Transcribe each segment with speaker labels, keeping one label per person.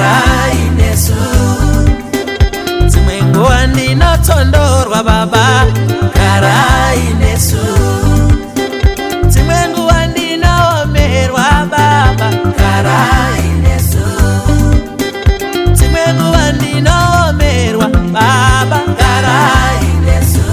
Speaker 1: garai nesu. Dzimwe nguva ndinotondorwa baba, garai nesu. Dzimwe nguva ndinomerwa baba, garai nesu. Dzimwe nguva ndinomerwa baba, garai nesu.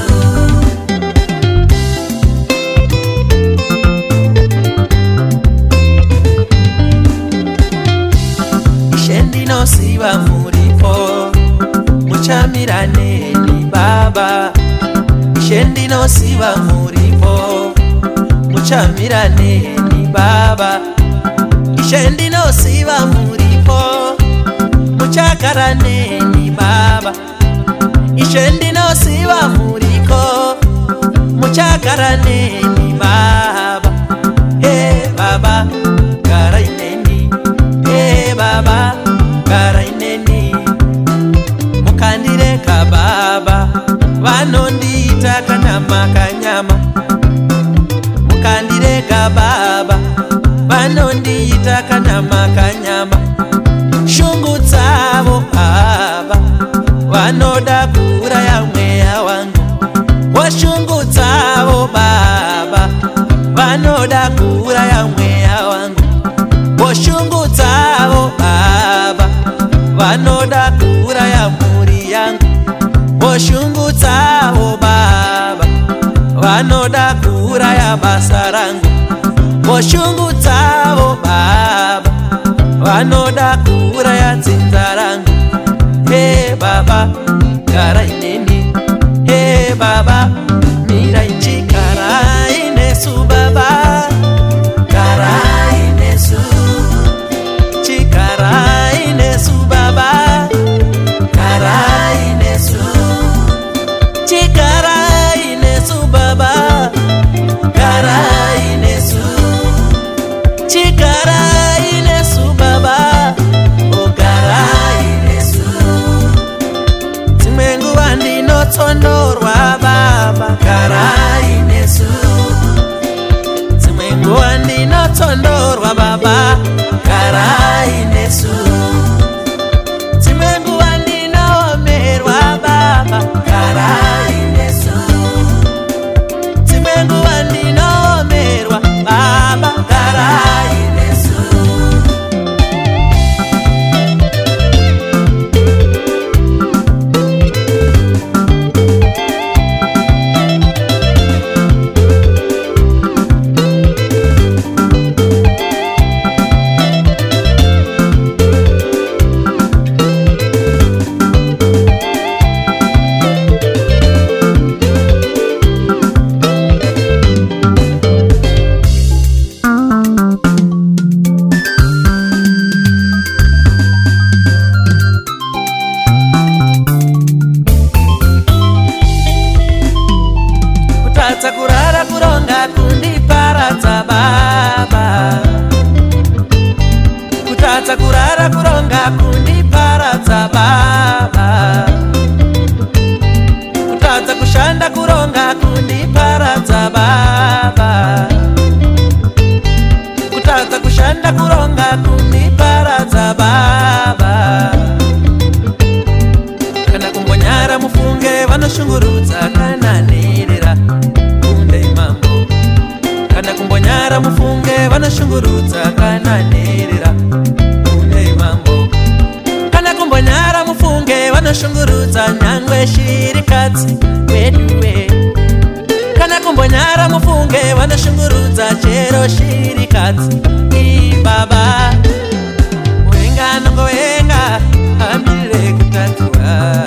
Speaker 1: Ishe ndinosiva muripo, muchamirane ni baba. Ishe ndinosiva muripo, muchamirane ni baba. Ishe ndinosiva muripo, muchakarane ni baba. Ishe ndinosiva muriko, muchakarane ni baba. Hey baba, garai neni. Hey baba, garai neni. Mukandireka baba, vanondita kana makanyama. Mukandireka baba, vanondita kana makanyama. Shungu dzavo baba, vanoda kuuraya mweya wangu. Shungu dzavo baba, vanoda kuuraya mweya wangu. Shungu dzavo baba, vanoda kuuraya mhuri yangu. Shungu dzavo baba, vanoda kuuraya basa rangu. Shungu dzavo baba, vanoda kuuraya dzinza rangu. Hey baba, garai neni. Hey baba, mirai chikarai nesu baba, garai nesu. Chikarai nesu baba, garai nesu. Chikarai nesu baba, garai nesu. Chikarai nesu baba, oh garai nesu. Dzimwe nguva ndinotondorwa baba, garai nesu. Dzimwe nguva ndinotondorwa baba, garai nesu. Dzimwe nguva ndinomerwa baba, garai nesu. Dzimwe nguva ndinomerwa baba, garai nesu. Kutadza kurara kuronga kundiparadza baba. Kutadza kurara kuronga kundiparadza baba. Kutadza kushanda kuronga kundiparadza baba. Kutadza kushanda kuronga kundiparadza baba. Kana kumbonyara mufunge vanoshungurudza kana nirira kunde mambo. Kana kumbonyara mufunge vanoshungurudza kana nirira kunde mambo. Kana kumbonyara mufunge vanoshungurudza nyangwe shirikadzi weduwe. Kana kumbonyara mufunge vanoshungurudza chero shirikadzi ibaba. Wenga nongo wenga ambire kutatua.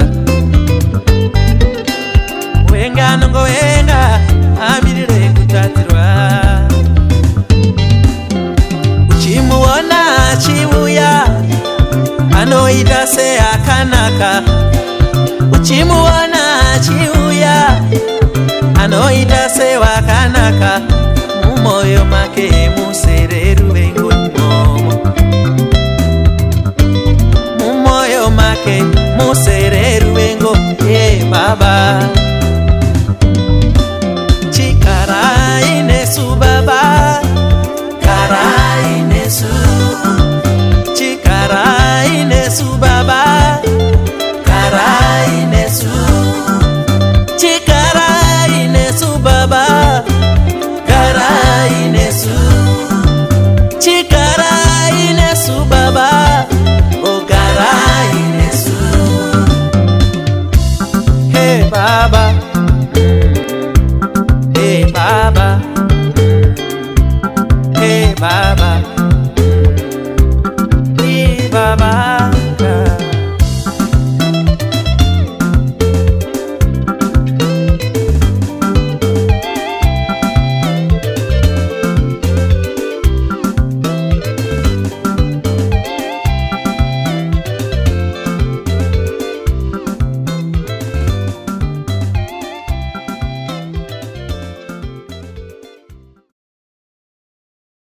Speaker 1: Wenga nongo wenga ambire kutatua. Uchimuona chiuya anoita se akanaka. Uchimuona chiuya anoita se wakanaka. Mumoyo make musereru vengonomo. Mumoyo make musereru vengo. Hey baba.